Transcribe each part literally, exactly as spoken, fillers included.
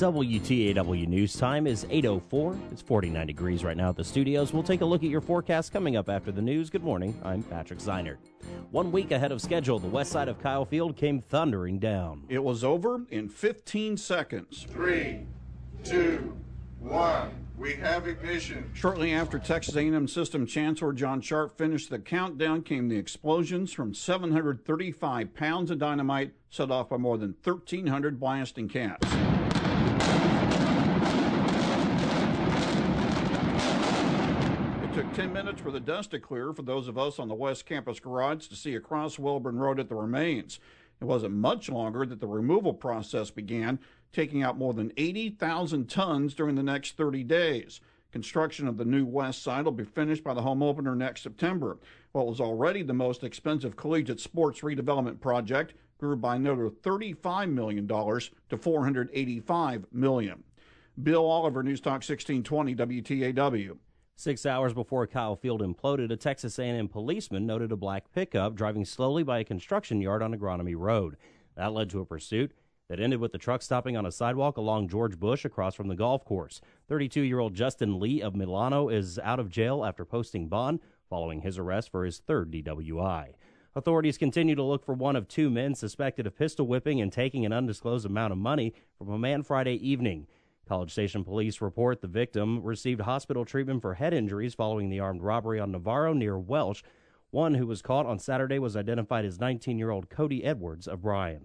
W T A W News Time is eight oh four. It's forty-nine degrees right now at the studios. We'll take a look at your forecast coming up after the news. Good morning. I'm Patrick Zeinert. One week ahead of schedule, the west side of Kyle Field came thundering down. It was over in fifteen seconds. Three, two, one. We have ignition. Shortly after Texas A and M System Chancellor John Sharp finished the countdown came the explosions from seven hundred thirty-five pounds of dynamite set off by more than thirteen hundred blasting cats. It took ten minutes for the dust to clear for those of us on the West Campus garage to see across Welborn Road at the remains. It wasn't much longer that the removal process began, taking out more than eighty thousand tons during the next thirty days. Construction of the new west side will be finished by the home opener next September. What was already the most expensive collegiate sports redevelopment project grew by another thirty-five million dollars to four hundred eighty-five million dollars. Bill Oliver, News Talk sixteen twenty W T A W. Six hours before Kyle Field imploded, a Texas A and M policeman noted a black pickup driving slowly by a construction yard on Agronomy Road. That led to a pursuit that ended with the truck stopping on a sidewalk along George Bush across from the golf course. thirty-two-year-old Justin Lee of Milano is out of jail after posting bond following his arrest for his third D W I. Authorities continue to look for one of two men suspected of pistol whipping and taking an undisclosed amount of money from a man Friday evening. College Station police report the victim received hospital treatment for head injuries following the armed robbery on Navarro near Welsh. One who was caught on Saturday was identified as nineteen-year-old Cody Edwards of Bryan.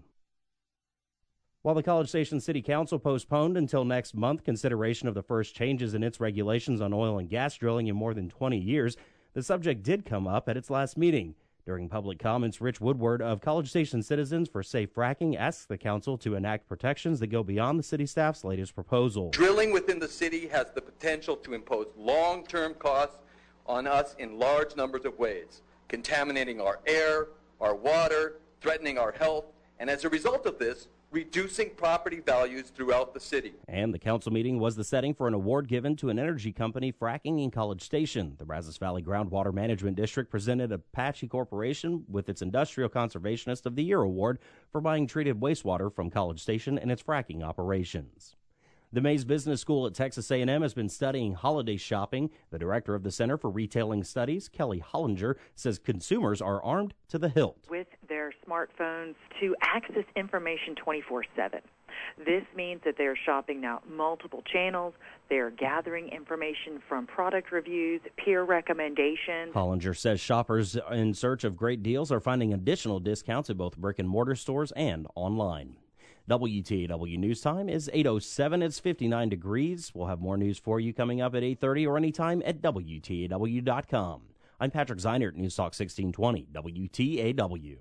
While the College Station City Council postponed until next month consideration of the first changes in its regulations on oil and gas drilling in more than twenty years, the subject did come up at its last meeting. During public comments, Rich Woodward of College Station Citizens for Safe Fracking asks the council to enact protections that go beyond the city staff's latest proposal. Drilling within the city has the potential to impose long-term costs on us in large numbers of ways, contaminating our air, our water, threatening our health, and as a result of this, reducing property values throughout the city. And the council meeting was the setting for an award given to an energy company fracking in College Station. The Brazos Valley Groundwater Management District presented Apache Corporation with its Industrial Conservationist of the Year award for buying treated wastewater from College Station and its fracking operations. The Mays Business School at Texas A and M has been studying holiday shopping. The director of the Center for Retailing Studies, Kelly Hollinger, says consumers are armed to the hilt with their smartphones to access information twenty-four seven. This means that they're shopping now multiple channels. They're gathering information from product reviews, peer recommendations. Hollinger says shoppers in search of great deals are finding additional discounts at both brick-and-mortar stores and online. W T A W News Time is eight oh seven. It's fifty-nine degrees. We'll have more news for you coming up at eight thirty or anytime at W T A W dot com. I'm Patrick Zeinert, News Talk sixteen twenty, W T A W.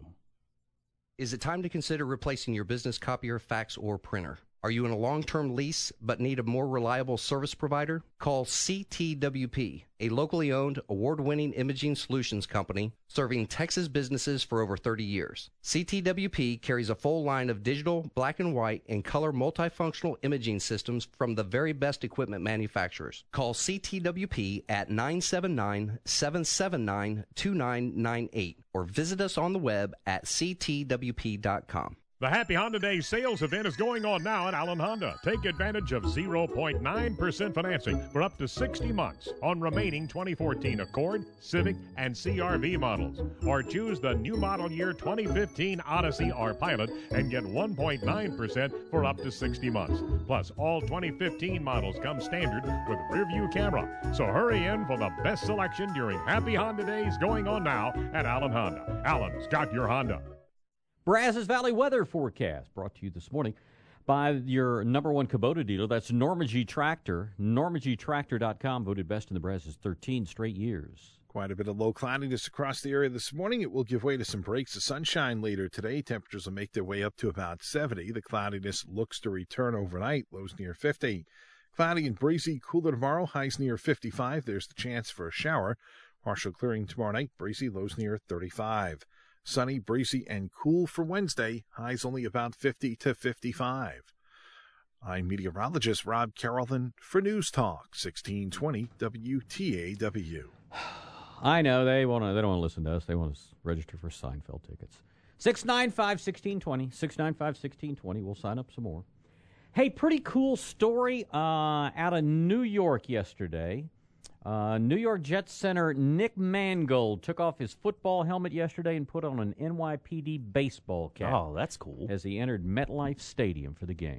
Is it time to consider replacing your business copier, fax, or printer? Are you in a long-term lease but need a more reliable service provider? Call C T W P, a locally owned, award-winning imaging solutions company serving Texas businesses for over thirty years. C T W P carries a full line of digital, black and white, and color multifunctional imaging systems from the very best equipment manufacturers. Call C T W P at nine seven nine, seven seven nine, two nine nine eight or visit us on the web at C T W P dot com. The Happy Honda Days sales event is going on now at Allen Honda. Take advantage of zero point nine percent financing for up to sixty months on remaining twenty fourteen Accord, Civic, and C R V models. Or choose the new model year twenty fifteen Odyssey or Pilot and get one point nine percent for up to sixty months. Plus, all twenty fifteen models come standard with rear view camera. So hurry in for the best selection during Happy Honda Days going on now at Allen Honda. Allen's got your Honda. Brazos Valley weather forecast brought to you this morning by your number one Kubota dealer. That's Normandy Tractor. Normandy Tractor dot com, voted best in the Brazos thirteen straight years. Quite a bit of low cloudiness across the area this morning. It will give way to some breaks of sunshine later today. Temperatures will make their way up to about seventy. The cloudiness looks to return overnight. Lows near fifty. Cloudy and breezy, cooler tomorrow. Highs near fifty-five. There's the chance for a shower. Partial clearing tomorrow night. Breezy, lows near thirty-five. Sunny, breezy, and cool for Wednesday. Highs only about fifty to fifty-five. I'm meteorologist Rob Carrollton for News Talk sixteen twenty W T A W. I know they want to. They don't want to listen to us. They want to register for Seinfeld tickets. six nine five, one six two zero. six nine five, one six two zero. We'll sign up some more. Hey, pretty cool story uh, out of New York yesterday. Uh, New York Jets center Nick Mangold took off his football helmet yesterday and put on an N Y P D baseball cap. Oh, that's cool. As he entered MetLife Stadium for the game.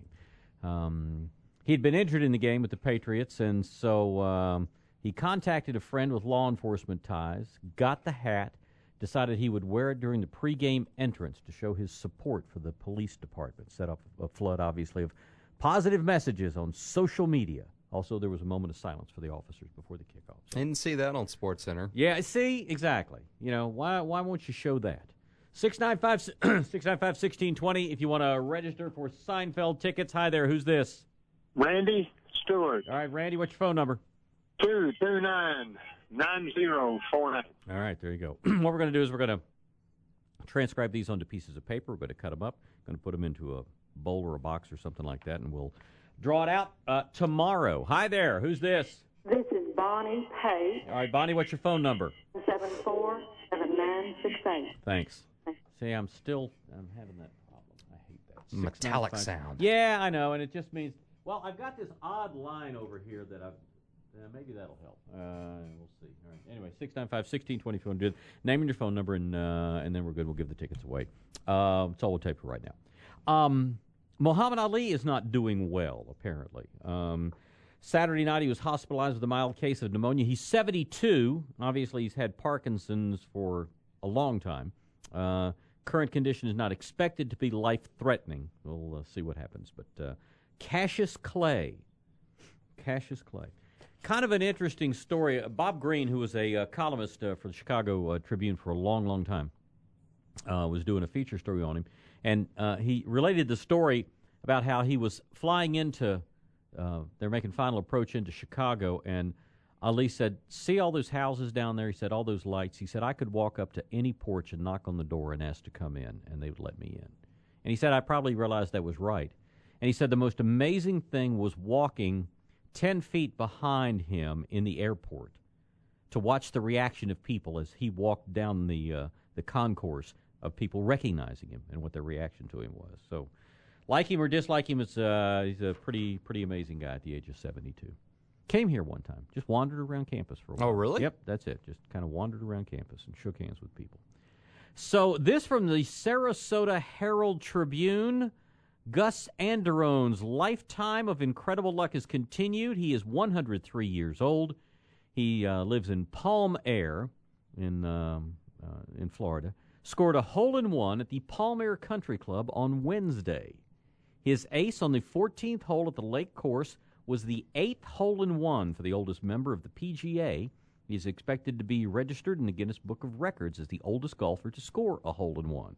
Um, he'd been injured in the game with the Patriots, and so um, he contacted a friend with law enforcement ties, got the hat, decided he would wear it during the pregame entrance to show his support for the police department. Set up a flood, obviously, of positive messages on social media. Also, there was a moment of silence for the officers before the kickoff. So. I didn't see that on SportsCenter. Yeah, see, exactly. You know, why why won't you show that? six nine five, six nine five, one six two zero if you want to register for Seinfeld tickets. Hi there, who's this? Randy Stewart. All right, Randy, what's your phone number? two two nine, nine zero four nine. All right, there you go. What we're going to do is we're going to transcribe these onto pieces of paper. We're going to cut them up, going to put them into a bowl or a box or something like that, and we'll draw it out uh, tomorrow. Hi there. Who's this? This is Bonnie Pate. All right, Bonnie, what's your phone number? seven four seven nine six eight. Thanks. See, I'm still I'm having that problem. I hate that. Metallic sound. Yeah, I know, and it just means, well, I've got this odd line over here that I've, uh, maybe that'll help. Uh, we'll see. All right. Anyway, six nine five, one six two zero if you want to do it. Name and your phone number, and uh, and then we're good. We'll give the tickets away. Uh, that's all we'll take for right now. Um, Muhammad Ali is not doing well, apparently. Um, Saturday night, he was hospitalized with a mild case of pneumonia. He's seventy-two. Obviously, he's had Parkinson's for a long time. Uh, current condition is not expected to be life-threatening. We'll uh, see what happens. But uh, Cassius Clay. Cassius Clay. Kind of an interesting story. Uh, Bob Greene, who was a uh, columnist uh, for the Chicago uh, Tribune for a long, long time, uh, was doing a feature story on him. And uh, he related the story about how he was flying into, uh, they're making final approach into Chicago, and Ali said, see all those houses down there? He said, all those lights. He said, I could walk up to any porch and knock on the door and ask to come in, and they would let me in. And he said, I probably realized that was right. And he said the most amazing thing was walking ten feet behind him in the airport to watch the reaction of people as he walked down the uh, the concourse of people recognizing him and what their reaction to him was. So, like him or dislike him, it's, uh, he's a pretty pretty amazing guy at the age of seventy-two. Came here one time, just wandered around campus for a while. Oh, really? Yep, that's it. Just kind of wandered around campus and shook hands with people. So, this from the Sarasota Herald Tribune. Gus Anderone's lifetime of incredible luck has continued. He is one hundred three years old. He uh, lives in Palm Air in um, uh, in Florida. Scored a hole-in-one at the Palm Air Country Club on Wednesday. His ace on the fourteenth hole at the Lake Course was the eighth hole-in-one for the oldest member of the P G A. He's expected to be registered in the Guinness Book of Records as the oldest golfer to score a hole-in-one.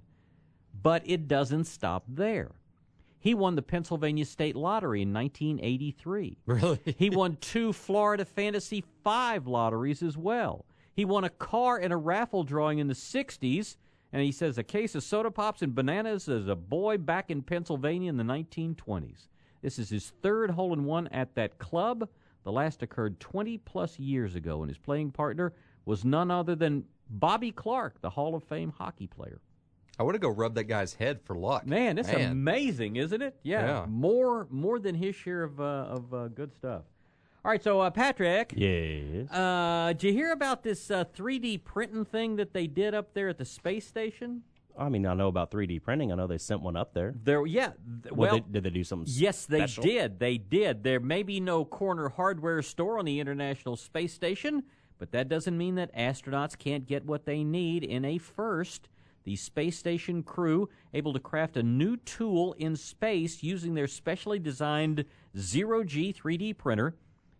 But it doesn't stop there. He won the Pennsylvania State Lottery in nineteen eighty-three. Really? He won two Florida Fantasy Five lotteries as well. He won a car in a raffle drawing in the sixties, and he says a case of soda pops and bananas as a boy back in Pennsylvania in the nineteen twenties. This is his third hole-in-one at that club. The last occurred twenty-plus years ago, and his playing partner was none other than Bobby Clark, the Hall of Fame hockey player. I want to go rub that guy's head for luck. Man, that's Man. amazing, isn't it? Yeah, Yeah. more more than his share of uh, of uh, good stuff. All right, so uh, Patrick, Yes. uh, did you hear about this uh, three D printing thing that they did up there at the space station? I mean, I know about three D printing. I know they sent one up there. There, yeah. Th- Well, well, they, did they do something yes, they special? did. They did. There may be no corner hardware store on the International Space Station, but that doesn't mean that astronauts can't get what they need in a first. The space station crew able to craft a new tool in space using their specially designed zero-G three D printer.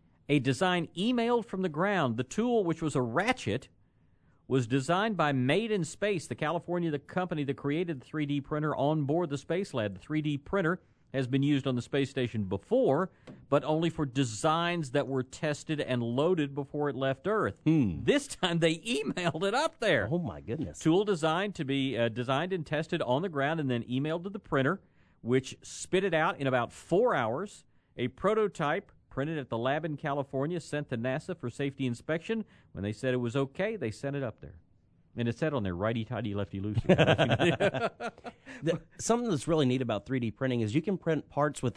A design emailed from the ground. The tool, which was a ratchet, was designed by Made in Space, the California the company that created the three D printer on board the Space Lab. The three D printer has been used on the space station before, but only for designs that were tested and loaded before it left Earth. Hmm. This time they emailed it up there. Oh, my goodness. Tool designed to be uh, designed and tested on the ground and then emailed to the printer, which spit it out in about four hours. A prototype printed at the lab in California, sent to NASA for safety inspection. When they said it was okay, they sent it up there. And it said on there, righty-tighty, lefty-loosey. The, something that's really neat about three D printing is you can print parts within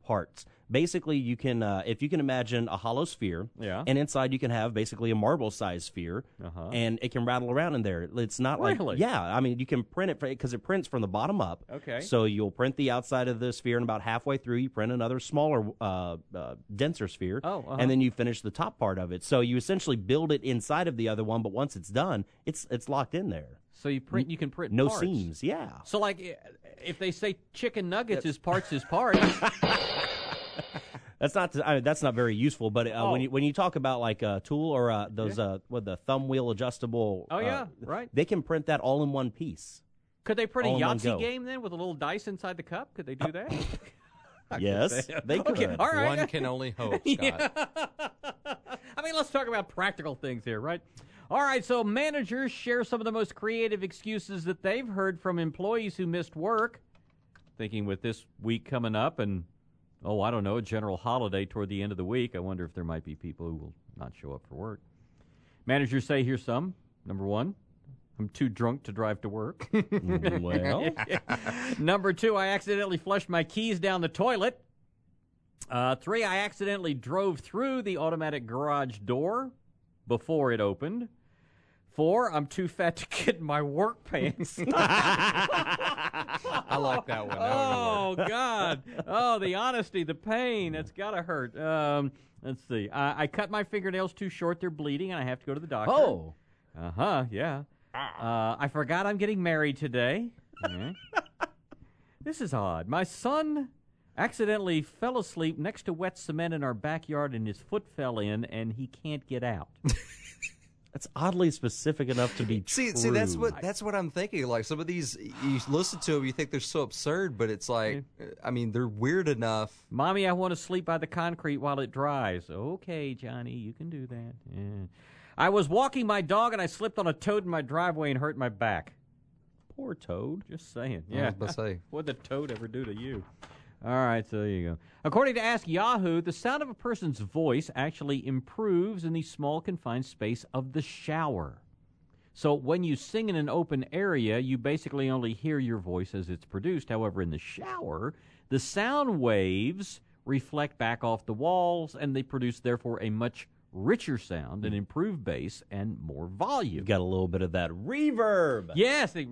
parts. Basically, you can, uh, if you can imagine a hollow sphere, Yeah. and inside you can have basically a marble-sized sphere, Uh-huh. and it can rattle around in there. It's not Really? like, yeah, I mean, you can print it because it prints from the bottom up. Okay. So you'll print the outside of the sphere, and about halfway through, you print another smaller, uh, uh, denser sphere, Oh, uh-huh. and then you finish the top part of it. So you essentially build it inside of the other one, but once it's done, it's it's locked in there. So you print, you can print No parts. seams, yeah. So like, i- if they say chicken nuggets is parts is parts. That's not I mean, that's not very useful. But uh, Oh. when you when you talk about like a tool or uh, those uh, what the thumb wheel adjustable, Oh, uh, yeah, right. they can print that all in one piece. Could they print All a in one Yahtzee go. game then with a little dice inside the cup? Could they do that? I could Yes, say- they Okay, could. all right. One can only hope, Scott. Yeah. I mean, let's talk about practical things here, right? All right, so managers share some of the most creative excuses that they've heard from employees who missed work. Thinking with this week coming up and, oh, I don't know, a general holiday toward the end of the week, I wonder if there might be people who will not show up for work. Managers say, here's some. Number one, I'm too drunk to drive to work. Well. Number two, I accidentally flushed my keys down the toilet. Uh, three, I accidentally drove through the automatic garage door before it opened. Four, I'm too fat to get in my work pants. I like that one. That Oh, one God. Oh, the honesty, the pain. That's got to hurt. Um, let's see. I, I cut my fingernails too short. They're bleeding, and I have to go to the doctor. Oh. Uh-huh, yeah. Uh, I forgot I'm getting married today. Okay. This is odd. My son accidentally fell asleep next to wet cement in our backyard, and his foot fell in, and he can't get out. That's oddly specific enough to be See, true. see, that's what that's what I'm thinking. Like some of these, you listen to them, you think they're so absurd, but it's like, I mean, they're weird enough. Mommy, I want to sleep by the concrete while it dries. Okay, Johnny, you can do that. Yeah. I was walking my dog, and I slipped on a toad in my driveway and hurt my back. Poor toad. Just saying. I Yeah. was about to say. What'd the toad ever do to you? All right, so there you go. According to Ask Yahoo, the sound of a person's voice actually improves in the small confined space of the shower. So when you sing in an open area, you basically only hear your voice as it's produced. However, in the shower, the sound waves reflect back off the walls, and they produce, therefore, a much richer sound, an improved bass, and more volume. You've got a little bit of that reverb. Yes. the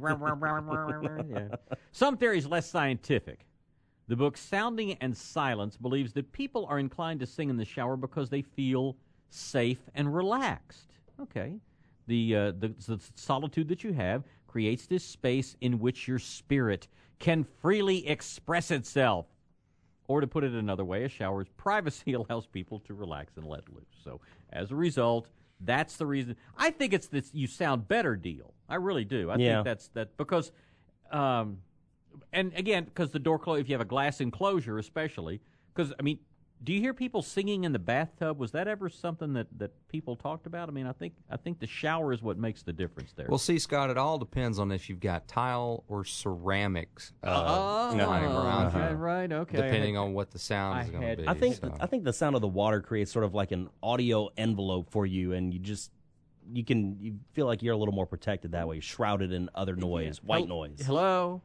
yeah. Some theories less scientific. The book Sounding and Silence believes that people are inclined to sing in the shower because they feel safe and relaxed. Okay. The, uh, the, the solitude that you have creates this space in which your spirit can freely express itself. Or to put it another way, a shower's privacy allows people to relax and let loose. So as a result, that's the reason. I think it's this you sound better deal. I really do. I Yeah. think that's that because, um, and again, because the door close, if you have a glass enclosure especially, because, I mean, do you hear people singing in the bathtub? Was that ever something that, that people talked about? I mean, I think I think the shower is what makes the difference there. Well, see, Scott, it all depends on if you've got tile or ceramics uh, Oh, lying around okay, here, right, okay. depending I had- on what the sound is I going to had- be. I think so. I think the sound of the water creates sort of like an audio envelope for you, and you just you can you feel like you're a little more protected that way, shrouded in other noise, white noise. Hello.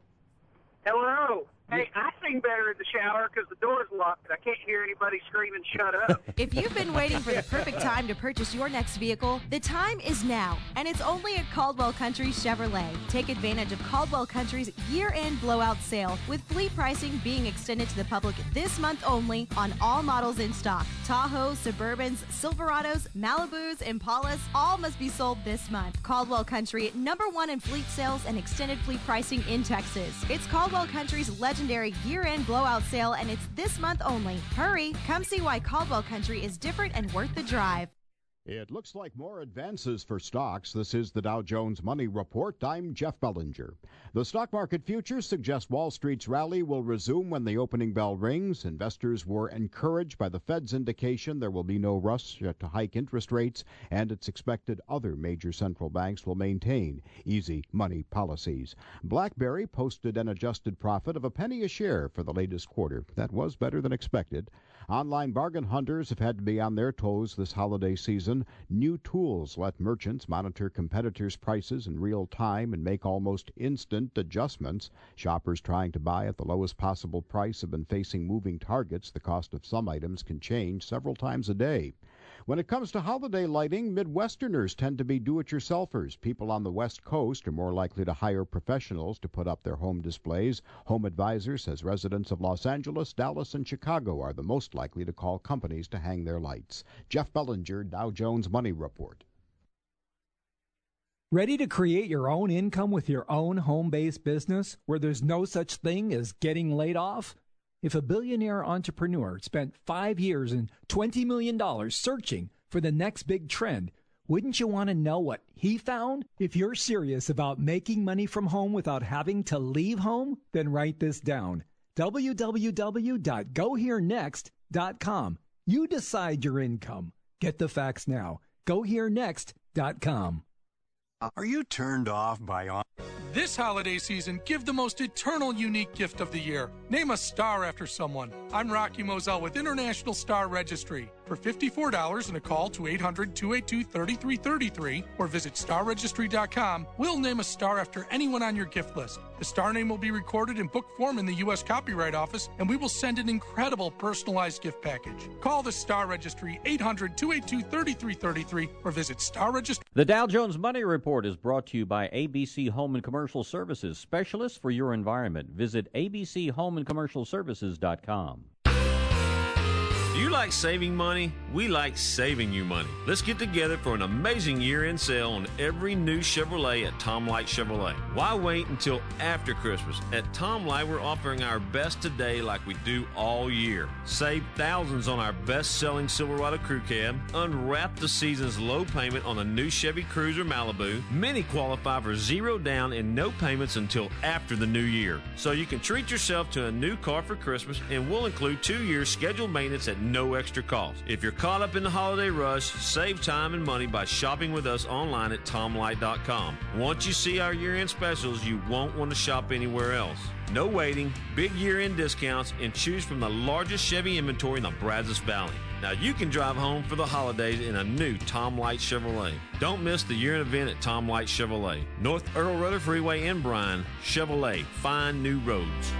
Hello. Hey, I sing better in the shower because the door's locked and I can't hear anybody screaming, shut up. If you've been waiting for the perfect time to purchase your next vehicle, the time is now, and it's only at Caldwell Country Chevrolet. Take advantage of Caldwell Country's year-end blowout sale, with fleet pricing being extended to the public this month only on all models in stock. Tahoes, Suburbans, Silverados, Malibus, Impalas, all must be sold this month. Caldwell Country, number one in fleet sales and extended fleet pricing in Texas. It's Caldwell Country's legendary year-end blowout sale, and it's this month only. Hurry, come see why Caldwell Country is different and worth the drive. It looks like more advances for stocks. This is the Dow Jones Money Report. I'm Jeff Bellinger. The stock market futures suggest Wall Street's rally will resume when the opening bell rings. Investors were encouraged by the Fed's indication there will be no rush to hike interest rates, and it's expected other major central banks will maintain easy money policies. BlackBerry posted an adjusted profit of a penny a share for the latest quarter. That was better than expected. Online bargain hunters have had to be on their toes this holiday season. season. New tools let merchants monitor competitors' prices in real time and make almost instant adjustments. Shoppers trying to buy at the lowest possible price have been facing moving targets. The cost of some items can change several times a day. When it comes to holiday lighting, Midwesterners tend to be do-it-yourselfers. People on the West Coast are more likely to hire professionals to put up their home displays. Home Advisor says residents of Los Angeles, Dallas, and Chicago are the most likely to call companies to hang their lights. Jeff Bellinger, Dow Jones Money Report. Ready to create your own income with your own home-based business where there's no such thing as getting laid off? If a billionaire entrepreneur spent five years and twenty million dollars searching for the next big trend, wouldn't you want to know what he found? If you're serious about making money from home without having to leave home, then write this down. w w w dot go here next dot com. You decide your income. Get the facts now. go here next dot com. Are you turned off by on? This holiday season, give the most eternal unique gift of the year. Name a star after someone. I'm Rocky Moselle with International Star Registry. For fifty-four dollars and a call to eight hundred, two eight two, three three three three or visit star registry dot com, we'll name a star after anyone on your gift list. The star name will be recorded in book form in the U S Copyright Office, and we will send an incredible personalized gift package. Call the Star Registry, eight hundred, two eight two, three three three three or visit Star Registry. The Dow Jones Money Report is brought to you by A B C Home and Commercial Services, specialists for your environment. Visit a b c home and commercial services dot com. Do you like saving money? We like saving you money. Let's get together for an amazing year-end sale on every new Chevrolet at Tom Light Chevrolet. Why wait until after Christmas? At Tom Light, we're offering our best today like we do all year. Save thousands on our best-selling Silverado Crew Cab. Unwrap the season's low payment on the new Chevy Cruiser Malibu. Many qualify for zero down and no payments until after the new year. So you can treat yourself to a new car for Christmas, and we'll include two years scheduled maintenance at no extra cost. If you're caught up in the holiday rush, save time and money by shopping with us online at tom light dot com. Once you see our year-end specials, you won't want to shop anywhere else. No waiting, big year-end discounts, and choose from the largest Chevy inventory in the Brazos Valley. Now you can drive home for the holidays in a new Tom Light Chevrolet. Don't miss the year-end event at Tom Light Chevrolet. North Earl Rudder Freeway in Bryan. Chevrolet, find new roads.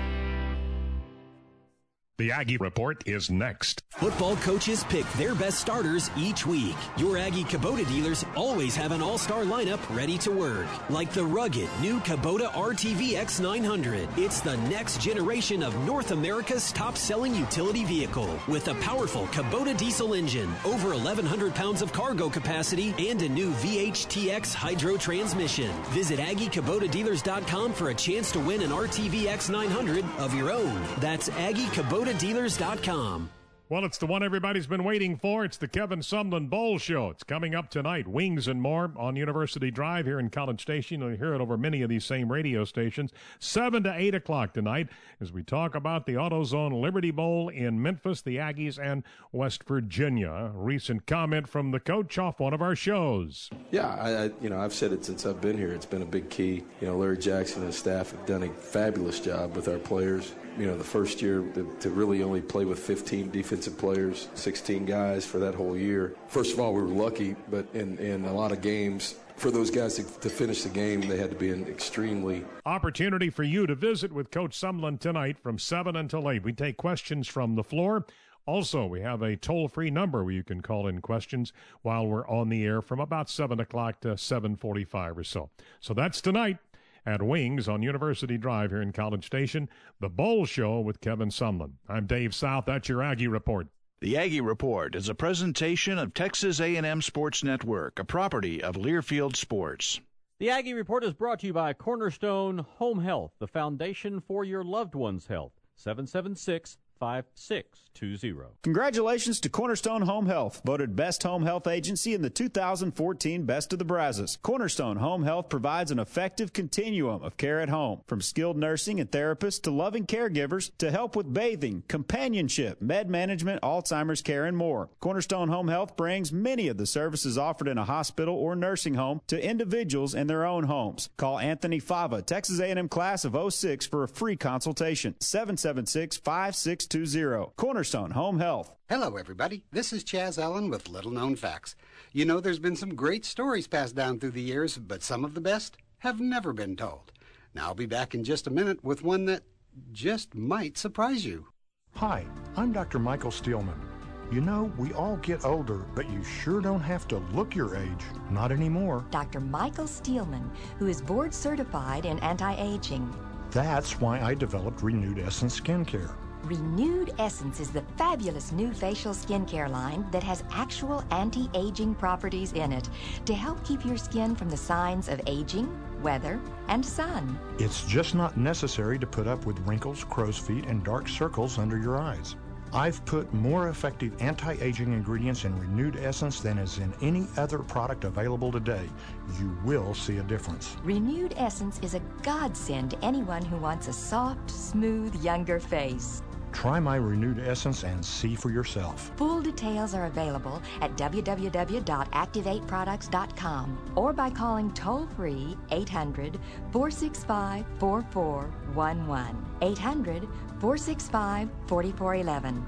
The Aggie Report is next. Football coaches pick their best starters each week. Your Aggie Kubota dealers always have an all-star lineup ready to work. Like the rugged new Kubota R T V X nine hundred. It's the next generation of North America's top-selling utility vehicle. With a powerful Kubota diesel engine, over eleven hundred pounds of cargo capacity, and a new V H T X hydro transmission. Visit Aggie Kubota Dealers dot com for a chance to win an R T V X nine hundred of your own. That's Aggie Kubota Dealers dot com. Well, it's the one everybody's been waiting for. It's the Kevin Sumlin Bowl Show. It's coming up tonight. Wings and more on University Drive here in College Station. You'll hear it over many of these same radio stations. seven to eight o'clock tonight as we talk about the AutoZone Liberty Bowl in Memphis, the Aggies, and West Virginia. A recent comment from the coach off one of our shows. Yeah, I, I, you know, I've said it since I've been here. It's been a big key. You know, Larry Jackson and his staff have done a fabulous job with our players. You know, the first year to, to really only play with fifteen defensive players, sixteen guys for that whole year. First of all, we were lucky, but in, in a lot of games, for those guys to, to finish the game, they had to be an extremely... Opportunity for you to visit with Coach Sumlin tonight from seven until eight. We take questions from the floor. Also, we have a toll-free number where you can call in questions while we're on the air from about seven o'clock to seven forty-five or so. So that's tonight at Wings on University Drive here in College Station, the Bowl Show with Kevin Sumlin. I'm Dave South. That's your Aggie Report. The Aggie Report is a presentation of Texas A and M Sports Network, a property of Learfield Sports. The Aggie Report is brought to you by Cornerstone Home Health, the foundation for your loved one's health. seven seven six, five six two zero. Congratulations to Cornerstone Home Health, voted Best Home Health Agency in the two thousand fourteen Best of the Brazos. Cornerstone Home Health provides an effective continuum of care at home, from skilled nursing and therapists to loving caregivers to help with bathing, companionship, med management, Alzheimer's care, and more. Cornerstone Home Health brings many of the services offered in a hospital or nursing home to individuals in their own homes. Call Anthony Fava, Texas A and M class of oh six for a free consultation. seven seven six, five six two zero. Cornerstone Home Health. Hello, everybody. This is Chaz Allen with Little Known Facts. You know, there's been some great stories passed down through the years, but some of the best have never been told. Now, I'll be back in just a minute with one that just might surprise you. Hi, I'm Doctor Michael Steelman. You know, we all get older, but you sure don't have to look your age. Not anymore. Doctor Michael Steelman, who is board certified in anti-aging. That's why I developed Renewed Essence Skincare. Renewed Essence is the fabulous new facial skincare line that has actual anti-aging properties in it to help keep your skin from the signs of aging, weather, and sun. It's just not necessary to put up with wrinkles, crow's feet, and dark circles under your eyes. I've put more effective anti-aging ingredients in Renewed Essence than is in any other product available today. You will see a difference. Renewed Essence is a godsend to anyone who wants a soft, smooth, younger face. Try my Renewed Essence and see for yourself. Full details are available at w w w dot activate products dot com or by calling toll-free eight hundred, four six five, four four one one. eight hundred, four six five, four four one one.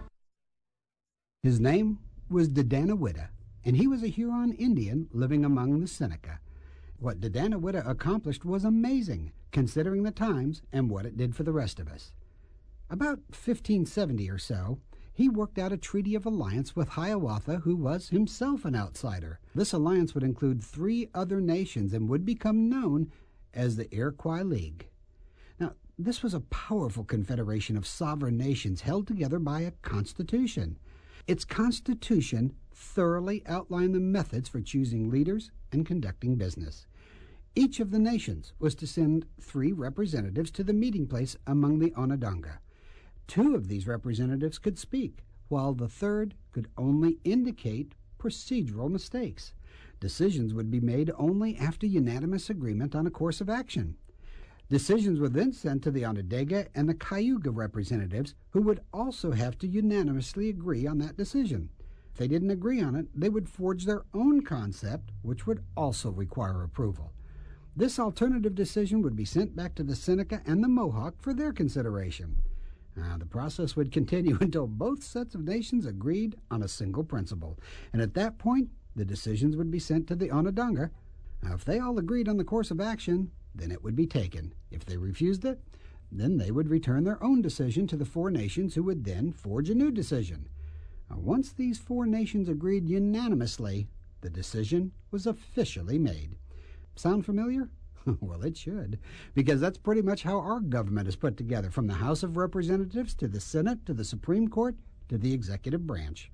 His name was Dadanawida, and he was a Huron Indian living among the Seneca. What Dadanawida accomplished was amazing, considering the times and what it did for the rest of us. About fifteen seventy or so, he worked out a treaty of alliance with Hiawatha, who was himself an outsider. This alliance would include three other nations and would become known as the Iroquois League. Now, this was a powerful confederation of sovereign nations held together by a constitution. Its constitution thoroughly outlined the methods for choosing leaders and conducting business. Each of the nations was to send three representatives to the meeting place among the Onondaga. Two of these representatives could speak, while the third could only indicate procedural mistakes. Decisions would be made only after unanimous agreement on a course of action. Decisions were then sent to the Onondaga and the Cayuga representatives, who would also have to unanimously agree on that decision. If they didn't agree on it, they would forge their own concept, which would also require approval. This alternative decision would be sent back to the Seneca and the Mohawk for their consideration. Now, the process would continue until both sets of nations agreed on a single principle, and at that point, the decisions would be sent to the Onondaga. Now, if they all agreed on the course of action, then it would be taken. If they refused it, then they would return their own decision to the four nations, who would then forge a new decision. Now, once these four nations agreed unanimously, the decision was officially made. Sound familiar? Well, it should, because that's pretty much how our government is put together, from the House of Representatives to the Senate to the Supreme Court to the executive branch.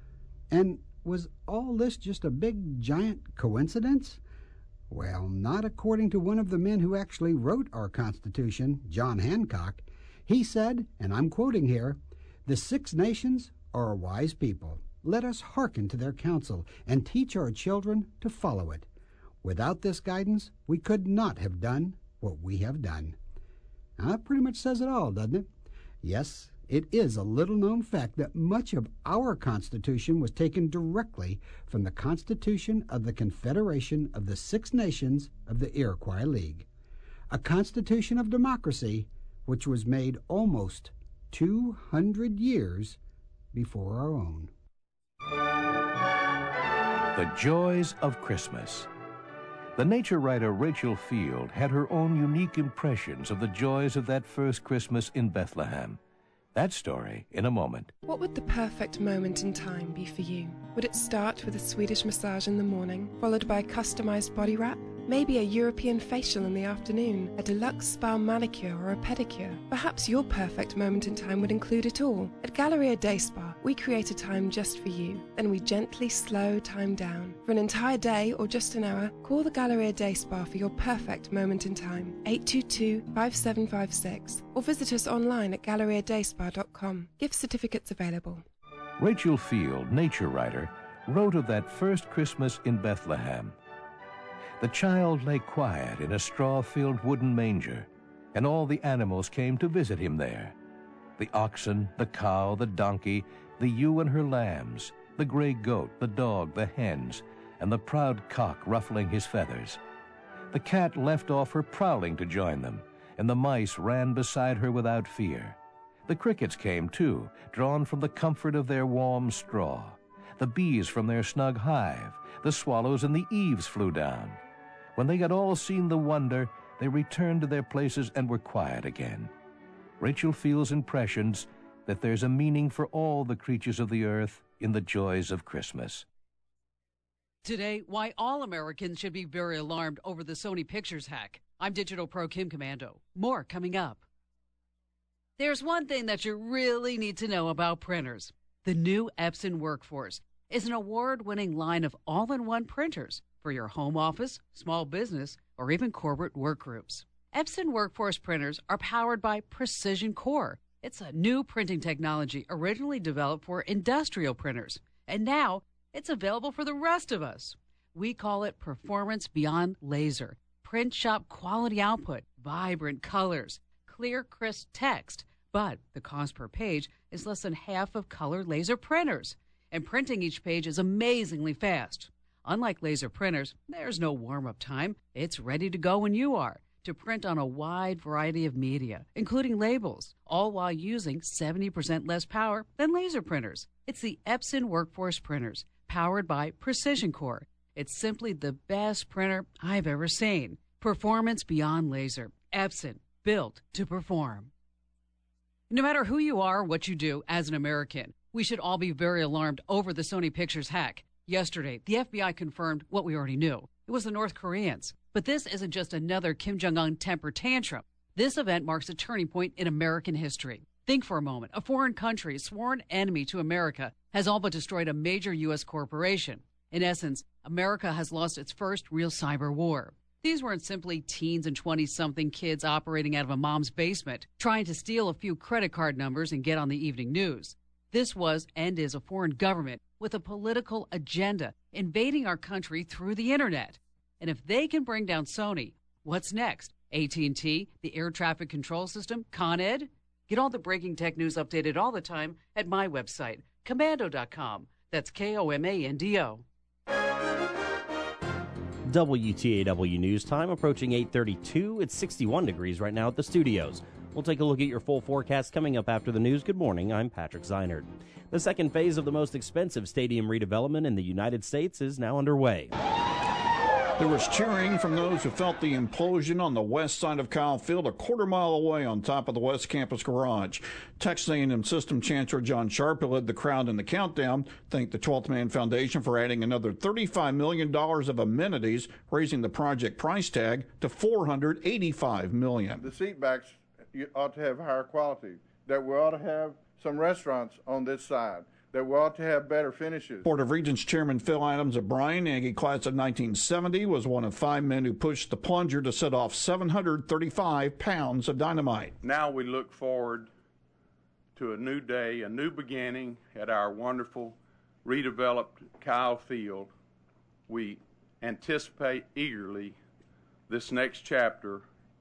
And was all this just a big, giant coincidence? Well, not according to one of the men who actually wrote our Constitution, John Hancock. He said, and I'm quoting here, "The Six Nations are a wise people. Let us hearken to their counsel and teach our children to follow it. Without this guidance, we could not have done what we have done." Now, that pretty much says it all, doesn't it? Yes, it is a little-known fact that much of our Constitution was taken directly from the Constitution of the Confederation of the Six Nations of the Iroquois League, a constitution of democracy which was made almost two hundred years before our own. The joys of Christmas. The nature writer Rachel Field had her own unique impressions of the joys of that first Christmas in Bethlehem. That story in a moment. What would the perfect moment in time be for you? Would it start with a Swedish massage in the morning, followed by a customized body wrap? Maybe a European facial in the afternoon, a deluxe spa manicure or a pedicure. Perhaps your perfect moment in time would include it all. At Galleria Day Spa, we create a time just for you. Then we gently slow time down. For an entire day or just an hour, call the Galleria Day Spa for your perfect moment in time. eight two two, five seven five six or visit us online at galleria day spa dot com. Gift certificates available. Rachel Field, nature writer, wrote of that first Christmas in Bethlehem. The child lay quiet in a straw-filled wooden manger, and all the animals came to visit him there. The oxen, the cow, the donkey, the ewe and her lambs, the gray goat, the dog, the hens, and the proud cock ruffling his feathers. The cat left off her prowling to join them, and the mice ran beside her without fear. The crickets came, too, drawn from the comfort of their warm straw. The bees from their snug hive, the swallows and the eaves flew down. When they had all seen the wonder, they returned to their places and were quiet again. Rachel feels impressions that there's a meaning for all the creatures of the earth in the joys of Christmas. Today, why all Americans should be very alarmed over the Sony Pictures hack. I'm Digital Pro Kim Commando. More coming up. There's one thing that you really need to know about printers. The new Epson Workforce is an award-winning line of all-in-one printers for your home office, small business, or even corporate work groups. Epson Workforce printers are powered by Precision Core. It's a new printing technology originally developed for industrial printers, and now it's available for the rest of us. We call it Performance Beyond Laser. Print shop quality output, vibrant colors, clear, crisp text, but the cost per page is less than half of color laser printers, and printing each page is amazingly fast. Unlike laser printers, there's no warm-up time. It's ready to go when you are, to print on a wide variety of media, including labels, all while using seventy percent less power than laser printers. It's the Epson Workforce printers, powered by Precision Core. It's simply the best printer I've ever seen. Performance beyond laser. Epson. Built to perform. No matter who you are or what you do as an American, we should all be very alarmed over the Sony Pictures hack. Yesterday, the F B I confirmed what we already knew. It was the North Koreans. But this isn't just another Kim Jong-un temper tantrum. This event marks a turning point in American history. Think for a moment. A foreign country, sworn enemy to America, has all but destroyed a major U S corporation. In essence, America has lost its first real cyber war. These weren't simply teens and twenty-something kids operating out of a mom's basement, trying to steal a few credit card numbers and get on the evening news. This was and is a foreign government with a political agenda invading our country through the internet. And if they can bring down Sony, what's next? A T and T, the air traffic control system, Con Ed? Get all the breaking tech news updated all the time at my website, komando dot com. That's K O M A N D O. W T A W News Time approaching eight thirty-two. It's sixty-one degrees right now at the studios. We'll take a look at your full forecast coming up after the news. Good morning, I'm Patrick Zeinert. The second phase of the most expensive stadium redevelopment in the United States is now underway. There was cheering from those who felt the implosion on the west side of Kyle Field, a quarter mile away on top of the West Campus Garage. Texas A and M System Chancellor John Sharp, who led the crowd in the countdown, thanked the twelfth Man Foundation for adding another thirty-five million dollars of amenities, raising the project price tag to four hundred eighty-five million dollars. The seat backs ought to have higher quality, that we ought to have some restaurants on this side, that we ought to have better finishes. Board of Regents Chairman Phil Adams of Bryan, Aggie class of nineteen seventy, was one of five men who pushed the plunger to set off seven hundred thirty-five pounds of dynamite. Now we look forward to a new day, a new beginning at our wonderful redeveloped Kyle Field. We anticipate eagerly this next chapter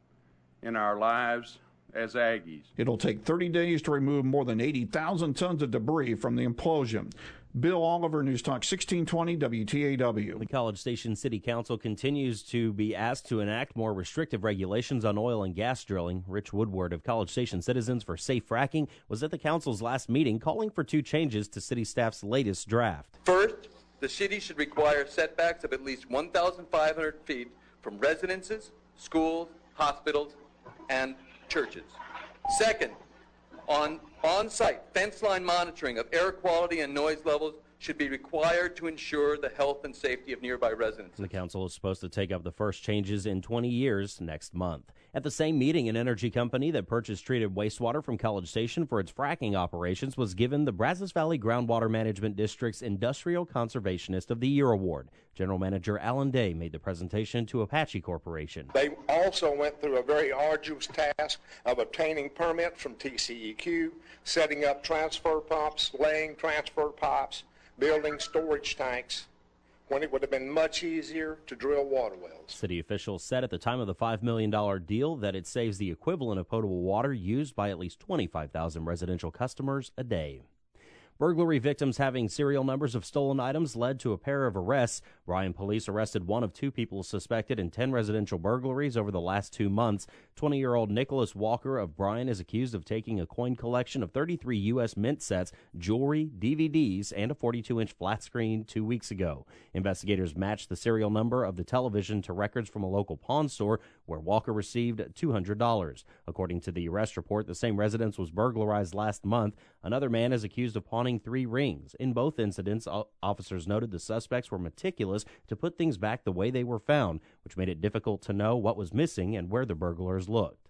in our lives as Aggies. It'll take thirty days to remove more than eighty thousand tons of debris from the implosion. Bill Oliver, News Talk sixteen twenty W T A W. The College Station City Council continues to be asked to enact more restrictive regulations on oil and gas drilling. Rich Woodward of College Station Citizens for Safe Fracking was at the council's last meeting calling for two changes to city staff's latest draft. First, the city should require setbacks of at least one thousand five hundred feet from residences, schools, hospitals, and churches. Second, on on-site fence line monitoring of air quality and noise levels should be required to ensure the health and safety of nearby residents. The council is supposed to take up the first changes in twenty years next month. At the same meeting, an energy company that purchased treated wastewater from College Station for its fracking operations was given the Brazos Valley Groundwater Management District's Industrial Conservationist of the Year Award. General Manager Alan Day made the presentation to Apache Corporation. They also went through a very arduous task of obtaining permits from T C E Q, setting up transfer pumps, laying transfer pipes, building storage tanks, when it would have been much easier to drill water wells. City officials said at the time of the five million dollars deal that it saves the equivalent of potable water used by at least twenty-five thousand residential customers a day. Burglary victims having serial numbers of stolen items led to a pair of arrests. Bryan police arrested one of two people suspected in ten residential burglaries over the last two months. twenty-year-old Nicholas Walker of Bryan is accused of taking a coin collection of thirty-three U S mint sets, jewelry, D V Ds, and a forty-two inch flat screen two weeks ago. Investigators matched the serial number of the television to records from a local pawn store where Walker received two hundred dollars. According to the arrest report, the same residence was burglarized last month. Another man is accused of pawning three rings. In both incidents, officers noted the suspects were meticulous to put things back the way they were found, which made it difficult to know what was missing and where the burglars looked.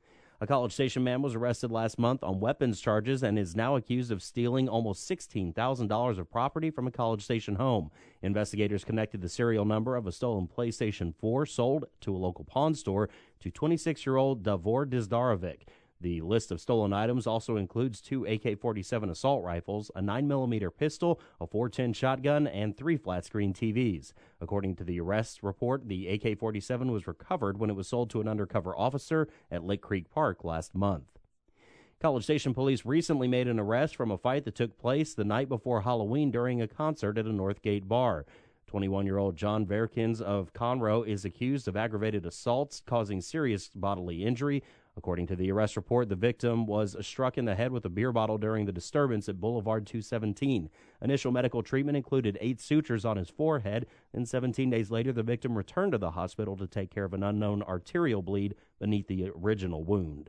A College Station man was arrested last month on weapons charges and is now accused of stealing almost sixteen thousand dollars of property from a College Station home. Investigators connected the serial number of a stolen PlayStation four sold to a local pawn store to twenty-six-year-old Davor Dizdarovic. The list of stolen items also includes two A K forty-seven assault rifles, a nine millimeter pistol, a four ten shotgun, and three flat-screen T Vs. According to the arrest report, the A K forty-seven was recovered when it was sold to an undercover officer at Lick Creek Park last month. College Station police recently made an arrest from a fight that took place the night before Halloween during a concert at a Northgate bar. twenty-one-year-old John Verkins of Conroe is accused of aggravated assaults causing serious bodily injury. According to the arrest report, the victim was struck in the head with a beer bottle during the disturbance at Boulevard two seventeen. Initial medical treatment included eight sutures on his forehead. Then seventeen days later, the victim returned to the hospital to take care of an unknown arterial bleed beneath the original wound.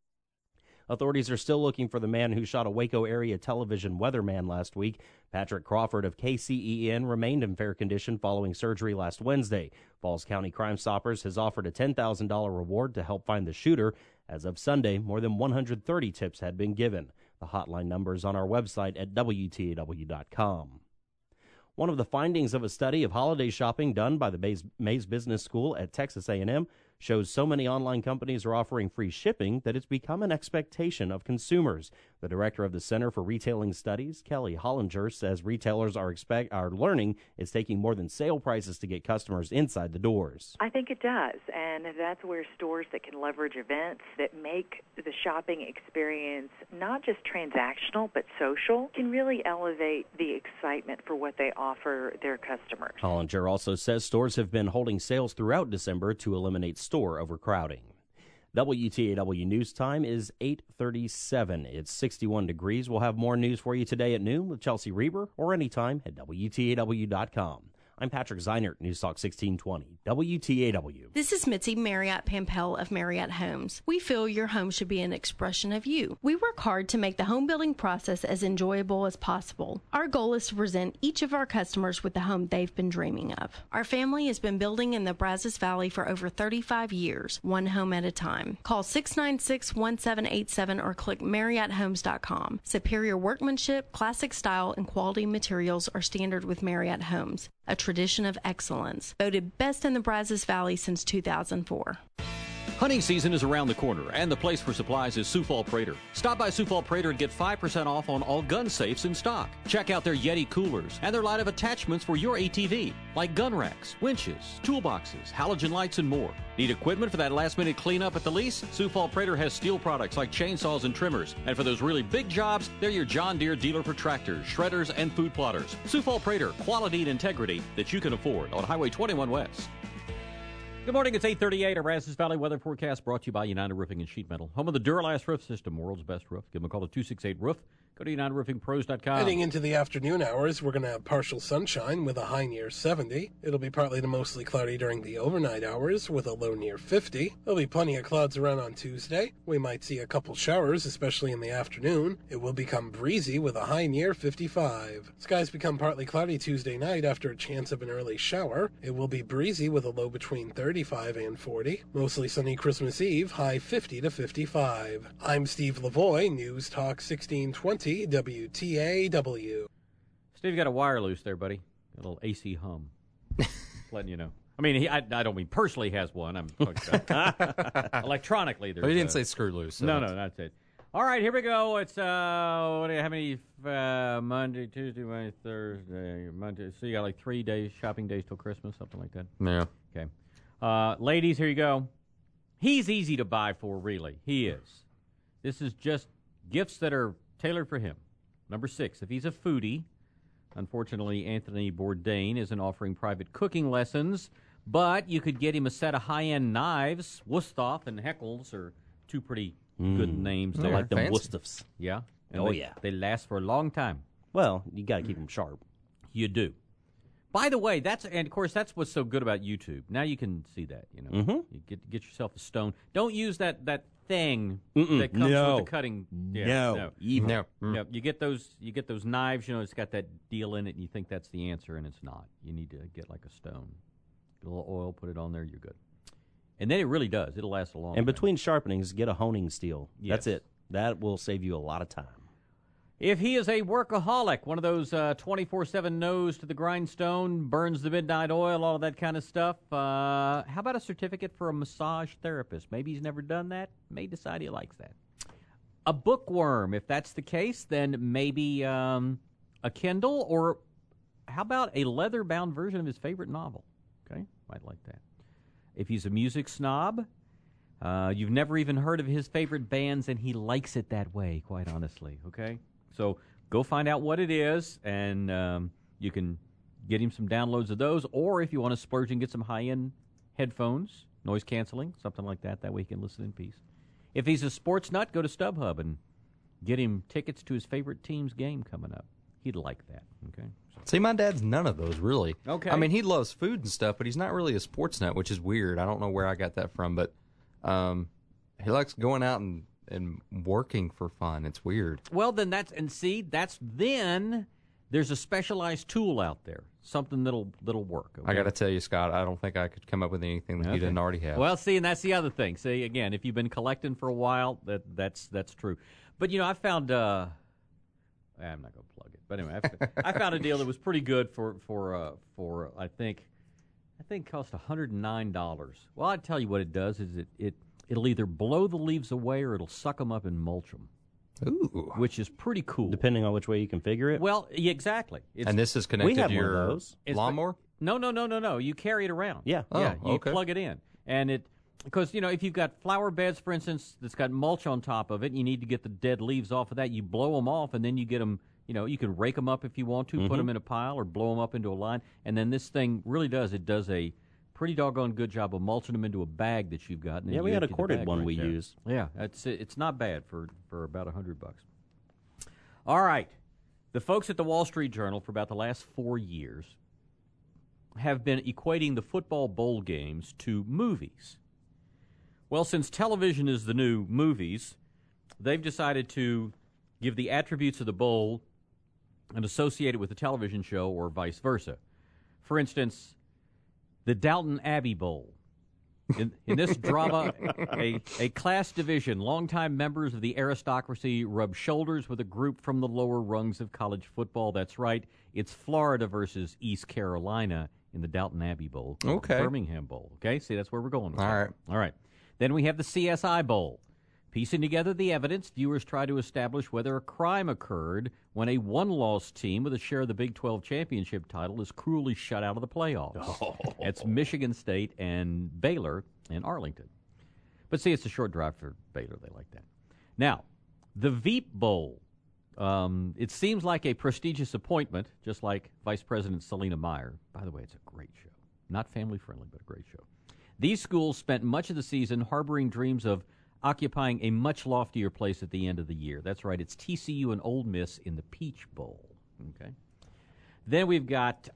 Authorities are still looking for the man who shot a Waco area television weatherman last week. Patrick Crawford of K C E N remained in fair condition following surgery last Wednesday. Falls County Crime Stoppers has offered a ten thousand dollars reward to help find the shooter. As of Sunday, more than one hundred thirty tips had been given. The hotline number is on our website at W T A W dot com. One of the findings of a study of holiday shopping done by the Mays, Mays Business School at Texas A and M shows so many online companies are offering free shipping that it's become an expectation of consumers. The director of the Center for Retailing Studies, Kelly Hollinger, says retailers are expect are learning it's taking more than sale prices to get customers inside the doors. I think it does, and that's where stores that can leverage events that make the shopping experience not just transactional but social can really elevate the excitement for what they offer their customers. Hollinger also says stores have been holding sales throughout December to eliminate store overcrowding. W T A W News Time is eight thirty-seven. It's sixty-one degrees. We'll have more news for you today at noon with Chelsea Reber or anytime at W T A W dot com. I'm Patrick Zeinert, News Talk sixteen twenty, W T A W. This is Mitzi Marriott Pampel of Marriott Homes. We feel your home should be an expression of you. We work hard to make the home building process as enjoyable as possible. Our goal is to present each of our customers with the home they've been dreaming of. Our family has been building in the Brazos Valley for over thirty-five years, one home at a time. Call six nine six, one seven eight seven or click Marriott Homes dot com. Superior workmanship, classic style, and quality materials are standard with Marriott Homes. A tradition of excellence. Voted best in the Brazos Valley since two thousand four. Hunting season is around the corner, and the place for supplies is Sioux Falls Prater. Stop by Sioux Falls Prater and get five percent off on all gun safes in stock. Check out their Yeti coolers and their line of attachments for your A T V, like gun racks, winches, toolboxes, halogen lights, and more. Need equipment for that last-minute cleanup at the lease? Sioux Falls Prater has steel products like chainsaws and trimmers. And for those really big jobs, they're your John Deere dealer for tractors, shredders, and food plotters. Sioux Falls Prater, quality and integrity that you can afford on Highway twenty-one West. Good morning, it's eight thirty-eight. Our Brazos Valley weather forecast brought to you by United Roofing and Sheet Metal. Home of the Duralast Roof System, world's best roof. Give them a call at two six eight roof. Go to United Roofing Pros dot com. Heading into the afternoon hours, we're going to have partial sunshine with a high near seventy. It'll be partly to mostly cloudy during the overnight hours with a low near fifty. There'll be plenty of clouds around on Tuesday. We might see a couple showers, especially in the afternoon. It will become breezy with a high near fifty-five. Skies become partly cloudy Tuesday night after a chance of an early shower. It will be breezy with a low between thirty-five and forty. Mostly sunny Christmas Eve, high fifty to fifty-five. I'm Steve Lavoie, News Talk sixteen twenty. W T A W. Steve, you got a wire loose there, buddy. A little A C hum. Just letting you know. I mean, he, I, I don't mean personally has one. I'm talking about electronically. Well, you didn't a, say screw loose. So no, no, that's it. All right, here we go. It's, uh, what do you, how many, uh, Monday, Tuesday, Wednesday, Thursday, Monday. So you got like three days, shopping days till Christmas, something like that? Yeah. Okay. Uh, ladies, here you go. He's easy to buy for, really. He is. This is just gifts that are tailored for him. Number six, if he's a foodie, unfortunately, Anthony Bourdain isn't offering private cooking lessons, but you could get him a set of high-end knives. Wusthof and Heckles are two pretty Mm. good names there. I like them Wustofs. Yeah. And Oh, they, yeah. They last for a long time. Well, you got to keep them sharp. You do. By the way, that's and of course that's what's so good about YouTube. Now you can see that. You know, Mhm. you get get yourself a stone. Don't use that that thing Mm-mm, that comes no. with the cutting. Yeah, No, no, evil. No. Mm. No. You get those. You get those knives. You know, it's got that deal in it, and you think that's the answer, and it's not. You need to get like a stone. Get a little oil, put it on there. You're good. And then it really does. It'll last a long. And time. between sharpenings, get a honing steel. That's Yes. it. That will save you a lot of time. If he is a workaholic, one of those uh, twenty-four seven nose to the grindstone, burns the midnight oil, all of that kind of stuff, uh, how about a certificate for a massage therapist? Maybe he's never done that. May decide he likes that. A bookworm, if that's the case, then maybe um, a Kindle, or how about a leather-bound version of his favorite novel? Okay, might like that. If he's a music snob, uh, you've never even heard of his favorite bands, and he likes it that way, quite honestly, okay? So go find out what it is, and um, you can get him some downloads of those. Or if you want to splurge and get some high-end headphones, noise canceling, something like that. That way he can listen in peace. If he's a sports nut, go to StubHub and get him tickets to his favorite team's game coming up. He'd like that, okay? See, my dad's none of those, really. Okay. I mean, he loves food and stuff, but he's not really a sports nut, which is weird. I don't know where I got that from, but um, he likes going out and and working for fun. It's weird. Well, then that's, and see, that's then there's a specialized tool out there, something that'll that'll work. Okay? I got to tell you, Scott, I don't think I could come up with anything that Okay. he didn't already have. Well, see, and that's the other thing. See, again, if you've been collecting for a while, that that's that's true. But, you know, I found, uh, I'm not going to plug it, but anyway, I, I found a deal that was pretty good for, for, uh, for I think, I think cost one hundred nine dollars. Well, I tell you what it does is it, it, it'll either blow the leaves away or it'll suck them up and mulch them. Ooh. Which is pretty cool. Depending on which way you configure it. Well, yeah, exactly. It's, and this is connected we have to one your of those. It's- lawnmower? No, no, no, no, no. You carry it around. Yeah. yeah. Oh, You okay. plug it in, and it because you know if you've got flower beds, for instance, that's got mulch on top of it, and you need to get the dead leaves off of that. You blow them off, and then you get them. You know, you can rake them up if you want to, put 'em put them in a pile, or blow them up into a line. And then this thing really does. It does a pretty doggone good job of mulching them into a bag that you've got. And then Yeah, we you had a empty the corded bag one right we there. used. Yeah, it's it's not bad for for about a hundred bucks. All right, the folks at the Wall Street Journal for about the last four years have been equating the football bowl games to movies. Well, since television is the new movies, they've decided to give the attributes of the bowl and associate it with the television show or vice versa. For instance, the Downton Abbey Bowl. In, in this drama, a, a class division, longtime members of the aristocracy rub shoulders with a group from the lower rungs of college football. That's right. It's Florida versus East Carolina in the Downton Abbey Bowl. Okay. Birmingham Bowl. Okay, see, that's where we're going with All that. right. All right. Then we have the C S I Bowl. Piecing together the evidence, viewers try to establish whether a crime occurred when a one-loss team with a share of the Big twelve championship title is cruelly shut out of the playoffs. Oh. It's Michigan State and Baylor and Arlington. But see, it's a short drive for Baylor. They like that. Now, the Veep Bowl. Um, it seems like a prestigious appointment, just like Vice President Selena Meyer. By the way, it's a great show. Not family-friendly, but a great show. These schools spent much of the season harboring dreams of occupying a much loftier place at the end of the year. That's right, it's T C U and Ole Miss in the Peach Bowl. Okay. Then we've got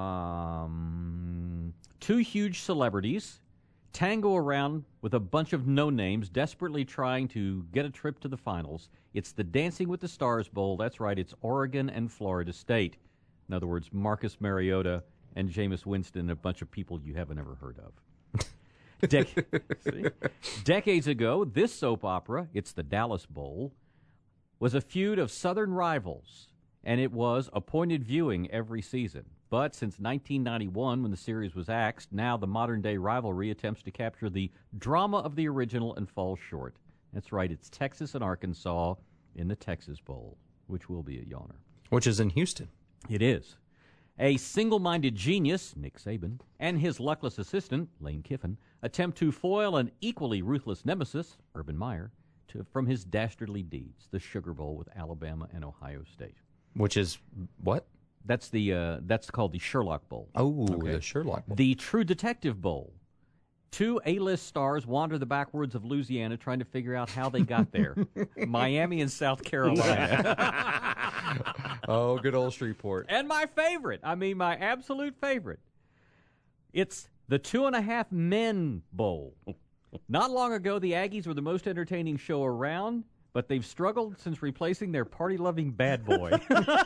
um, two huge celebrities tango around with a bunch of no-names desperately trying to get a trip to the finals. It's the Dancing with the Stars Bowl. That's right, it's Oregon and Florida State. In other words, Marcus Mariota and Jameis Winston and a bunch of people you haven't ever heard of. Dec- See? Decades ago, this soap opera, it's the Dallas Bowl, was a feud of Southern rivals, and it was appointed viewing every season. But since nineteen ninety-one, when the series was axed, now the modern-day rivalry attempts to capture the drama of the original and falls short. That's right, it's Texas and Arkansas in the Texas Bowl, which will be a yawner. Which is in Houston. It is. A single-minded genius, Nick Saban, and his luckless assistant, Lane Kiffin, attempt to foil an equally ruthless nemesis, Urban Meyer, to, from his dastardly deeds, the Sugar Bowl with Alabama and Ohio State. Which is what? That's the uh, that's called the Sherlock Bowl. Oh, the Sherlock Bowl. The True Detective Bowl. Two A-list stars wander the backwoods of Louisiana trying to figure out how they got there. Miami and South Carolina. Oh, good old Shreveport. And my favorite, I mean my absolute favorite, it's the Two and a Half Men Bowl. Not long ago, the Aggies were the most entertaining show around, but they've struggled since replacing their party-loving bad boy.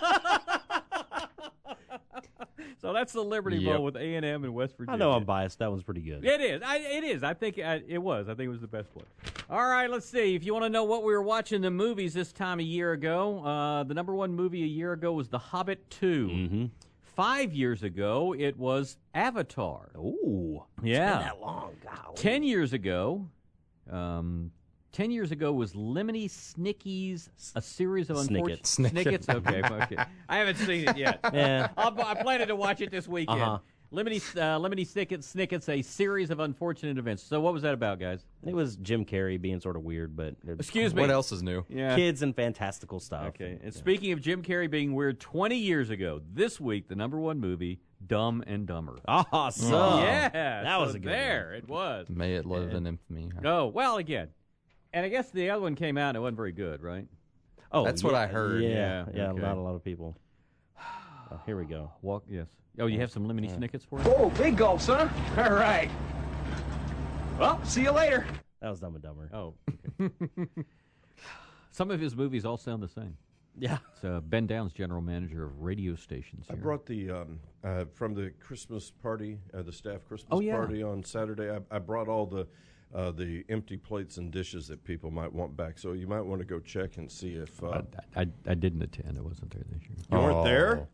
So that's the Liberty Yep. Bowl with A and M and West Virginia. I know I'm biased. That one's pretty good. It is. I, it is. I think I, it was. I think it was the best one. All right, let's see. If you want to know what we were watching the movies this time a year ago, uh, the number one movie a year ago was The Hobbit two. Mm-hmm. Five years ago, it was Avatar. Ooh. Yeah. It's been that long. Golly. Ten years ago, um, ten years ago was Lemony Snicket's A Series of Unfortunate... Snicket. Snicket's? Okay, okay. I haven't seen it yet. Yeah. I'll, I plan to watch it this weekend. Uh-huh. Lemony, uh, Lemony Snicket, Snicket's A Series of Unfortunate Events. So what was that about, guys? It was Jim Carrey being sort of weird, but... Excuse me. What else is new? Yeah. Kids and fantastical stuff. Okay. And speaking of Jim Carrey being weird, twenty years ago, this week, the number one movie, Dumb and Dumber. Awesome. Yeah. That so was a good there. one. It was. May it live in infamy. Oh, well, again. And I guess the other one came out and it wasn't very good, right? Oh, That's yeah, what I heard. Yeah, Yeah, yeah, okay. not a lot of people. Oh, here we go. Walk, yes. Oh, you have some Lemony Snickets for us? Oh, big gulp, son. All right. Well, see you later. That was Dumb and Dumber. Oh. Okay. Some of his movies all sound the same. Yeah. It's uh, Ben Downs, general manager of radio stations I here. brought the, um, uh, from the Christmas party, uh, the staff Christmas Oh, yeah. party on Saturday, I, I brought all the uh, the empty plates and dishes that people might want back. So you might want to go check and see if... Uh, I, I, I didn't attend. I wasn't there this year. You weren't there?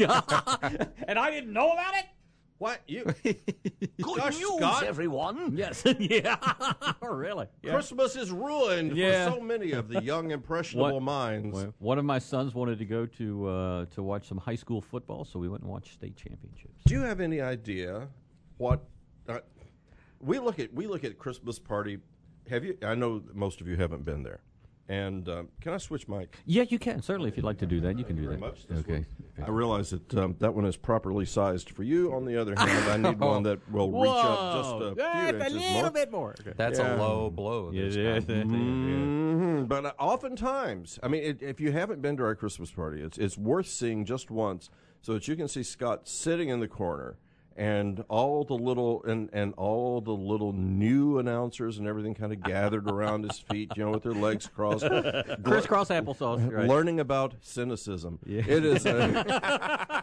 And I didn't know about it? What? You? Good Gosh, news, Scott. everyone. Yes. Yeah. really? Yeah. Christmas is ruined Yeah. for so many of the young, impressionable What- minds. Well, one of my sons wanted to go to uh, to watch some high school football, so we went and watched state championships. Do you have any idea what... Uh, we look at we look at Christmas party. Have you? I know that most of you haven't been there. And um, can I switch mics? Yeah, you can. Certainly, if you'd like to do that, you can do Very that. much. This Okay. one. I realize that um, that one is properly sized for you. On the other hand, I need one that will reach up just a Whoa. few Just inches a little more. bit more. Okay. That's Yeah. a low blow. Yeah, this it is. time. Mhm. But uh, oftentimes, I mean, it, if you haven't been to our Christmas party, it's it's worth seeing just once so that you can see Scott sitting in the corner and all the little and, and all the little new announcers and everything kind of gathered around his feet, you know, with their legs crossed, Crisscross applesauce. Right. learning about cynicism. Yeah. It is. A,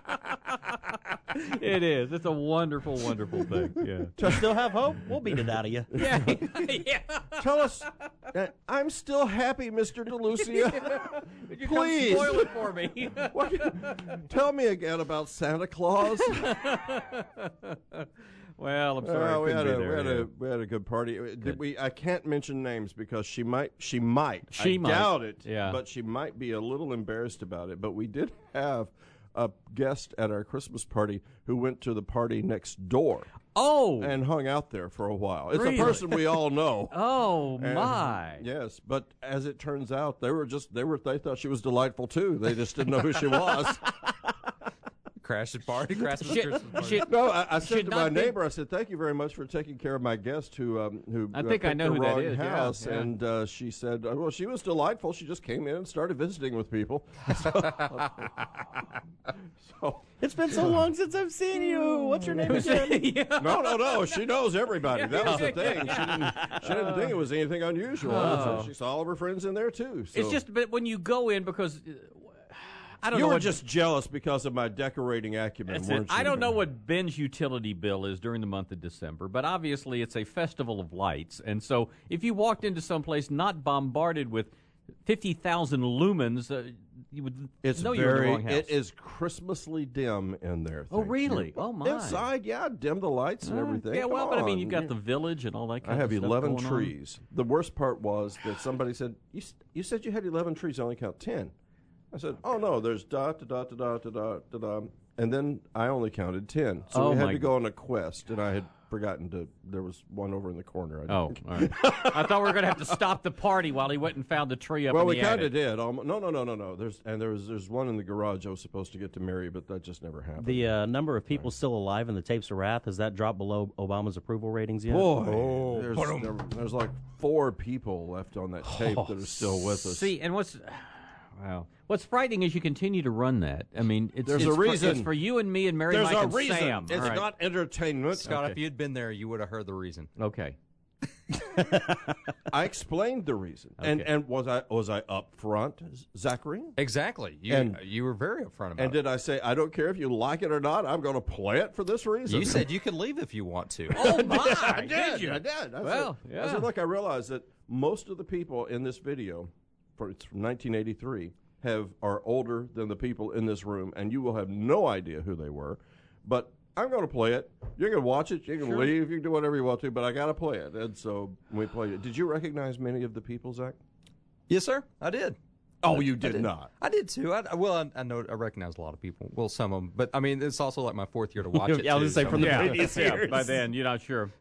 It is. It's a wonderful, wonderful thing. Yeah. You still have hope? We'll beat it out of you. Yeah. yeah. Tell us, uh, I'm still happy, Mister DeLucia. Would you Please. come spoil it for me? What? Tell me again about Santa Claus. Well, I'm sorry. I Uh, we, couldn't had be a, we, there, had yeah. a, we had a good party. Uh, Did we? I can't mention names because she might. She might. She I might. doubt it. Yeah. But she might be a little embarrassed about it. But we did have a guest at our Christmas party who went to the party next door. Oh. And hung out there for a while. It's Really? a person we all know. Oh And, my. yes, but as it turns out, they were just they were they thought she was delightful too. They just didn't know who she was. Crash at party, Christmas, Should- Christmas party. should- No, I, I said should to not my be- neighbor, I said, "Thank you very much for taking care of my guest who um, who I uh, think I picked know the who that wrong is, yeah, house." yeah. And uh, she said, uh, "Well, she was delightful. She just came in and started visiting with people." so, It's been so long since I've seen you. What's your name again? Yeah. no, no, no. She knows everybody. That was the thing. She didn't. She didn't think it was anything unusual. Oh. So she saw all of her friends in there too. So. It's just, but when you go in, because uh, I don't you know were what just jealous because of my decorating acumen, That's it. weren't you? I don't know what Ben's utility bill is during the month of December, but obviously it's a festival of lights. And so if you walked into someplace not bombarded with fifty thousand lumens, uh, you would It's know you're in the very. wrong house. It is Christmasly dim in there. Oh, thank really? you. Oh, my. Inside, yeah, dim the lights and Uh, everything. Yeah, well, Come but I mean, on. you've got the village and all that I kind have of stuff eleven going on. trees. The worst part was that somebody said, "You s- you said you had eleven trees. I only count ten." I said, oh, no, there's dot, da, da, da, da, da, da, da. And then I only counted ten. So Oh, we had my to go on a quest, and I had forgotten to, there was one over in the corner. I Oh, didn't- all right. I thought we were going to have to stop the party while he went and found the tree up well, in we the kind of attic. did. Almo- no, no, no, no, no. There's and there was there's one in the garage I was supposed to get to Mary, but that just never happened. The uh, number of people still alive in the tapes of wrath, has that dropped below Obama's approval ratings yet? Boy, there's, there- there's like four people left on that tape that are still with us. See, and what's wow, what's frightening is you continue to run that. I mean, it's, There's it's a for- reason. it's for you and me and Mary, There's Mike, a and reason. Sam. It's All right. not entertainment. Scott, Okay. if you'd been there, you would have heard the reason. Okay. I explained the reason, and Okay. and was I was I upfront, Zachary? Exactly. You And- you were very upfront about And it. did I say I don't care if you like it or not? I'm going to play it for this reason. You said you could leave if you want to. Oh my! I did. Did you? I did. I Well, said, yeah. I said, look, I realize that most of the people in this video, for it's from nineteen eighty-three, have are older than the people in this room, and you will have no idea who they were. But I'm going to play it. You can watch it. You can Sure. leave. You can do whatever you want to. But I got to play it. And so we played it. Did you recognize many of the people, Zach? Yes, sir. I did. Oh, I- you I did not. I did too. I, well, I, I know I recognize a lot of people. Well, some of them, but I mean, it's also like my fourth year to watch it. Yeah, I was too, gonna say, so- from the yeah, previous yeah, years. by then, you're not sure.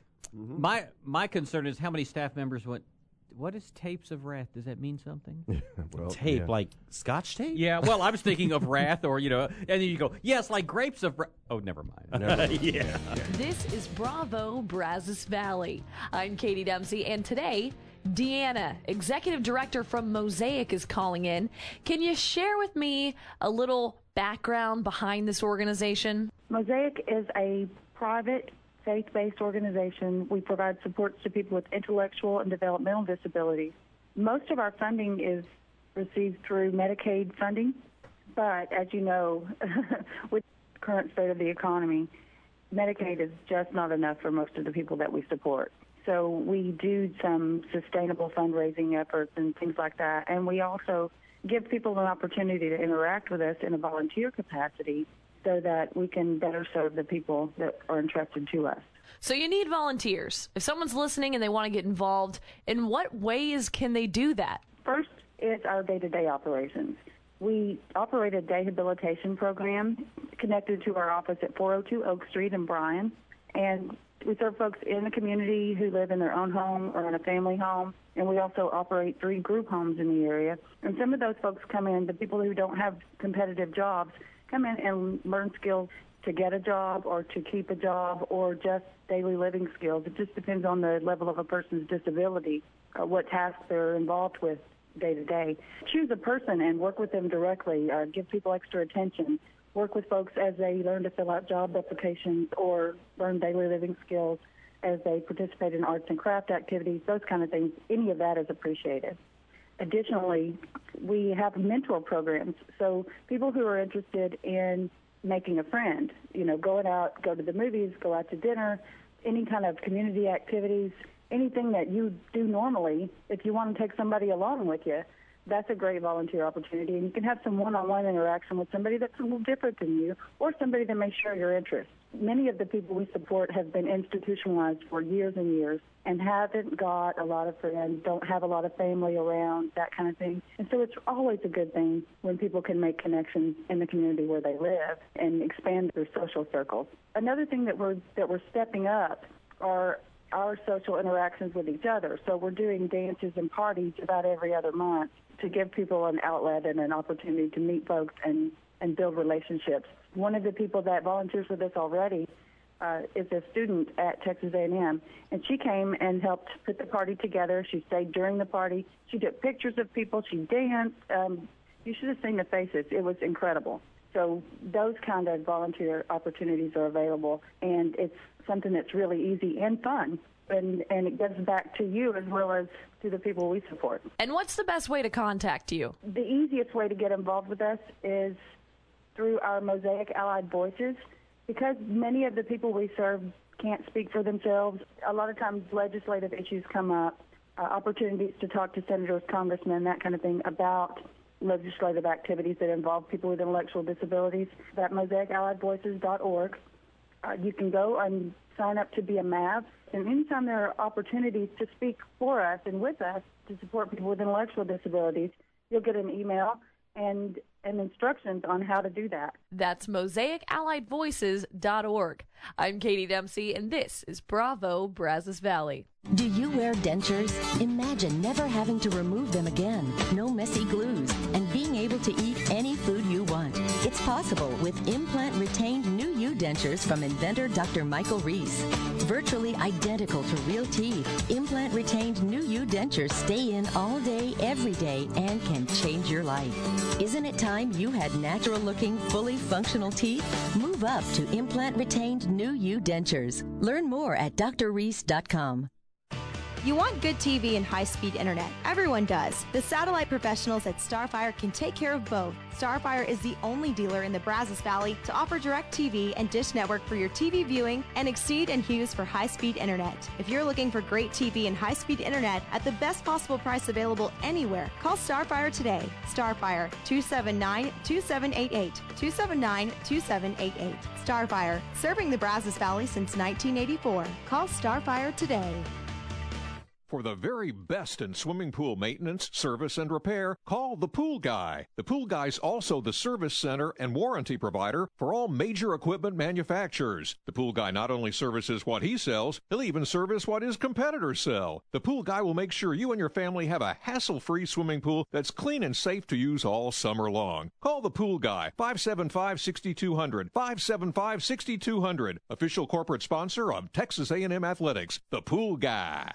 My my concern is how many staff members went. What is tapes of wrath? Does that mean something? Well, Tape, yeah. like Scotch tape? Yeah, well, I was thinking of wrath, or you know, and then you go, yes, like grapes of. Ra- oh, never mind. Never- yeah. This is Bravo Brazos Valley. I'm Katie Dempsey, and today, Deanna, Executive Director from Mosaic, is calling in. Can you share with me a little background behind this organization? Mosaic is a private, faith-based organization. We provide supports to people with intellectual and developmental disabilities. Most of our funding is received through Medicaid funding, but as you know, with the current state of the economy, Medicaid is just not enough for most of the people that we support. So we do some sustainable fundraising efforts and things like that, and we also give people an opportunity to interact with us in a volunteer capacity so that we can better serve the people that are entrusted to us. So you need volunteers. If someone's listening and they want to get involved, in what ways can they do that? First is our day-to-day operations. We operate a rehabilitation program connected to our office at four oh two Oak Street in Bryan, and we serve folks in the community who live in their own home or in a family home, and we also operate three group homes in the area. And some of those folks come in, the people who don't have competitive jobs, come in and learn skills to get a job or to keep a job or just daily living skills. It just depends on the level of a person's disability, uh, what tasks they're involved with day to day. Choose a person and work with them directly, uh, give people extra attention, work with folks as they learn to fill out job applications or learn daily living skills as they participate in arts and craft activities, those kind of things. Any of that is appreciated. Additionally, we have mentor programs. So people who are interested in making a friend, you know, going out, go to the movies, go out to dinner, any kind of community activities, anything that you do normally, if you want to take somebody along with you, that's a great volunteer opportunity. And you can have some one-on-one interaction with somebody that's a little different than you or somebody that may share your interests. Many of the people we support have been institutionalized for years and years and haven't got a lot of friends, don't have a lot of family around, that kind of thing. And so it's always a good thing when people can make connections in the community where they live and expand their social circles. Another thing that we're that we're stepping up are our social interactions with each other. So we're doing dances and parties about every other month to give people an outlet and an opportunity to meet folks and, and build relationships. One of the people that volunteers with us already uh, is a student at Texas A and M, and she came and helped put the party together. She stayed during the party. She took pictures of people. She danced. Um, you should have seen the faces. It was incredible. So those kind of volunteer opportunities are available, and it's something that's really easy and fun. And, and it gives back to you as well as to the people we support. And what's the best way to contact you? The easiest way to get involved with us is through our Mosaic Allied Voices. Because many of the people we serve can't speak for themselves, a lot of times legislative issues come up, uh, opportunities to talk to senators, congressmen, that kind of thing, about legislative activities that involve people with intellectual disabilities. At mosaic allied voices dot org. Uh, you can go and sign up to be a M A V. And anytime there are opportunities to speak for us and with us to support people with intellectual disabilities, you'll get an email, and and instructions on how to do that. That's mosaic allied voices dot org. I'm Katie Dempsey, and this is Bravo Brazos Valley. Do you wear dentures? Imagine never having to remove them again. No messy glues, and being able to eat any food you want. It's possible with implant-retained New You dentures from inventor Doctor Michael Reese. Virtually identical to real teeth, implant-retained New You dentures stay in all day, every day, and can change your life. Isn't it time you had natural-looking, fully functional teeth? Move up to implant-retained New You dentures. Learn more at D R reese dot com. You want good T V and high-speed internet. Everyone does. The satellite professionals at Starfire can take care of both. Starfire is the only dealer in the Brazos Valley to offer DirecTV and Dish Network for your T V viewing and Exceed and Hughes for high-speed internet. If you're looking for great T V and high-speed internet at the best possible price available anywhere, call Starfire today. Starfire, two seven nine, two seven eight eight, two seven nine, two seven eight eight. Starfire, serving the Brazos Valley since nineteen eighty-four. Call Starfire today. For the very best in swimming pool maintenance, service, and repair, call the Pool Guy. The Pool Guy's also the service center and warranty provider for all major equipment manufacturers. The Pool Guy not only services what he sells, he'll even service what his competitors sell. The Pool Guy will make sure you and your family have a hassle-free swimming pool that's clean and safe to use all summer long. Call the Pool Guy, five seven five, six two zero zero, five seven five, six two zero zero, official corporate sponsor of Texas A and M Athletics. The Pool Guy.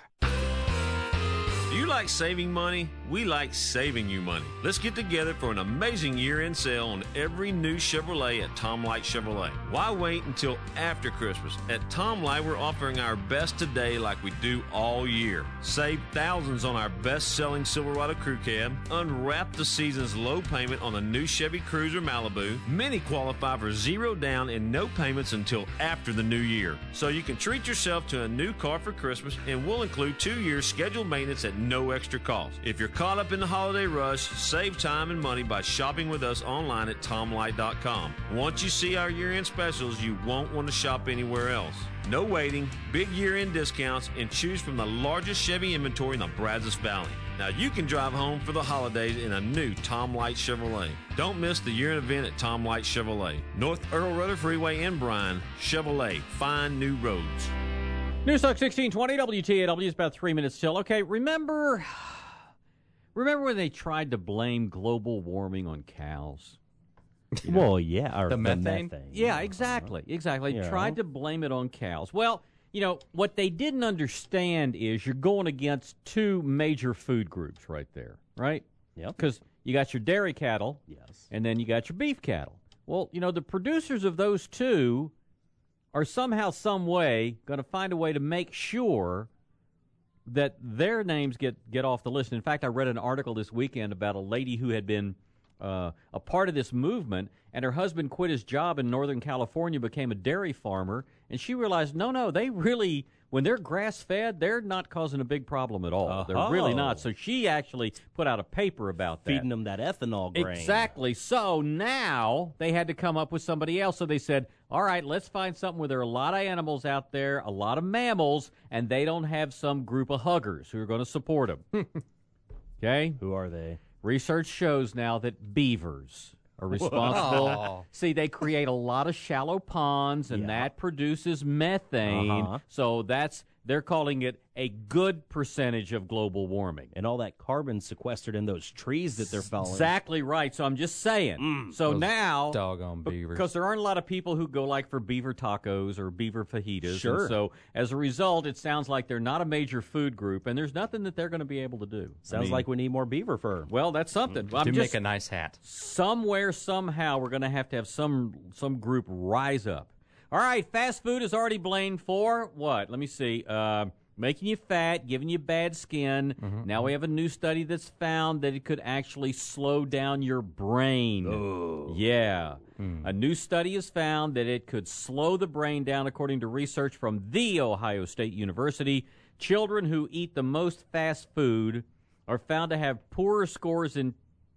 Do you like saving money? We like saving you money. Let's get together for an amazing year-end sale on every new Chevrolet at Tom Light Chevrolet. Why wait until after Christmas? At Tom Light, we're offering our best today like we do all year. Save thousands on our best-selling Silverado Crew Cab. Unwrap the season's low payment on the new Chevy Cruiser Malibu. Many qualify for zero down and no payments until after the new year. So you can treat yourself to a new car for Christmas, and we'll include two years scheduled maintenance at no extra cost. If you're caught up in the holiday rush, save time and money by shopping with us online at tom light dot com. Once you see our year-end specials, you won't want to shop anywhere else. No waiting, big year-end discounts, and choose from the largest Chevy inventory in the Brazos Valley. Now you can drive home for the holidays in a new Tom Light Chevrolet. Don't miss the year-end event at Tom Light Chevrolet. North Earl Rudder Freeway in Bryan. Chevrolet, find new roads. News Talk sixteen twenty W T A W is about three minutes till. Okay, remember, remember when they tried to blame global warming on cows? You know, well, yeah, or the, the methane? methane. Yeah, exactly, exactly. You Tried know. to blame it on cows. Well, you know what they didn't understand is you're going against two major food groups right there, right? Yeah. Because you got your dairy cattle, yes, and then you got your beef cattle. Well, you know the producers of those two are somehow, some way, going to find a way to make sure that their names get, get off the list. In fact, I read an article this weekend about a lady who had been uh, a part of this movement, and her husband quit his job in Northern California, became a dairy farmer, and she realized, no, no, they really, when they're grass-fed, they're not causing a big problem at all. Uh-huh. They're really not. So she actually put out a paper about that. Feeding them that ethanol grain. Exactly. So now they had to come up with somebody else. So they said, all right, let's find something where there are a lot of animals out there, a lot of mammals, and they don't have some group of huggers who are going to support them. Okay? Who are they? Research shows now that beavers are responsible. Whoa. See, they create a lot of shallow ponds, and Yeah. that produces methane. Uh-huh. So that's they're calling it a good percentage of global warming. And all that carbon sequestered in those trees that they're felling. Exactly right. So I'm just saying. Mm. so Those now, doggone beavers. because there aren't a lot of people who go like for beaver tacos or beaver fajitas. Sure. And so as a result, it sounds like they're not a major food group, and there's nothing that they're going to be able to do. Sounds I mean, like we need more beaver fur. Well, that's something. I'm to just, make a nice hat. Somewhere, somehow, we're going to have to have some some group rise up. All right, fast food is already blamed for what? Let me see. Uh, making you fat, giving you bad skin. Mm-hmm. Now we have a new study that's found that it could actually slow down your brain. Oh. Yeah. Mm. A new study has found that it could slow the brain down, according to research from The Ohio State University. Children who eat the most fast food are found to have poorer scores in...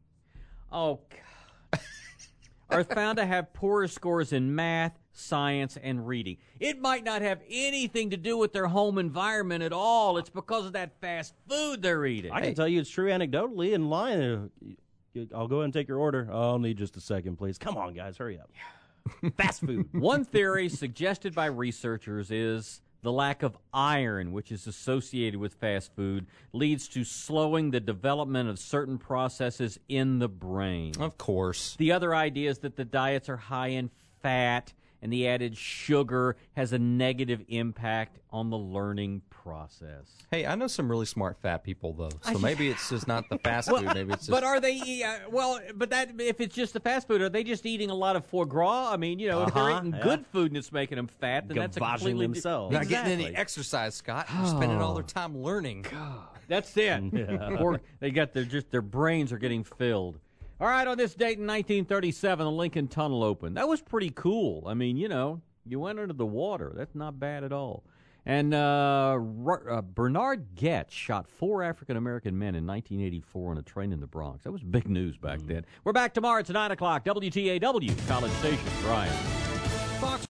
Oh, God. are found to have poorer scores in math, science, and reading. It might not have anything to do with their home environment at all. It's because of that fast food they're eating. I can tell you it's true anecdotally. In line, uh, I'll go ahead and take your order. Oh, I'll need just a second, please. Come on, guys, hurry up. Fast food. One theory suggested by researchers is the lack of iron, which is associated with fast food, leads to slowing the development of certain processes in the brain. Of course. The other idea is that the diets are high in fat, and the added sugar has a negative impact on the learning process. Hey, I know some really smart fat people, though, so maybe it's just not the fast Well, food. Maybe it's just... But are they, uh, well, but that if it's just the fast food, are they just eating a lot of foie gras? I mean, you know, if they're Uh-huh, eating yeah. good food and it's making them fat, then that's a Gavaging completely... themselves. Di- Not getting any Exactly. exercise, Scott. They're spending all their time learning. That's it. Yeah. Or they got their just their brains are getting filled. All right, on this date in nineteen thirty-seven, the Lincoln Tunnel opened. That was pretty cool. I mean, you know, you went under the water. That's not bad at all. And uh, R- uh, Bernard Goetz shot four African-American men in nineteen eighty-four on a train in the Bronx. That was big news back then. We're back tomorrow. It's nine o'clock. W T A W, College Station. Brian. Fox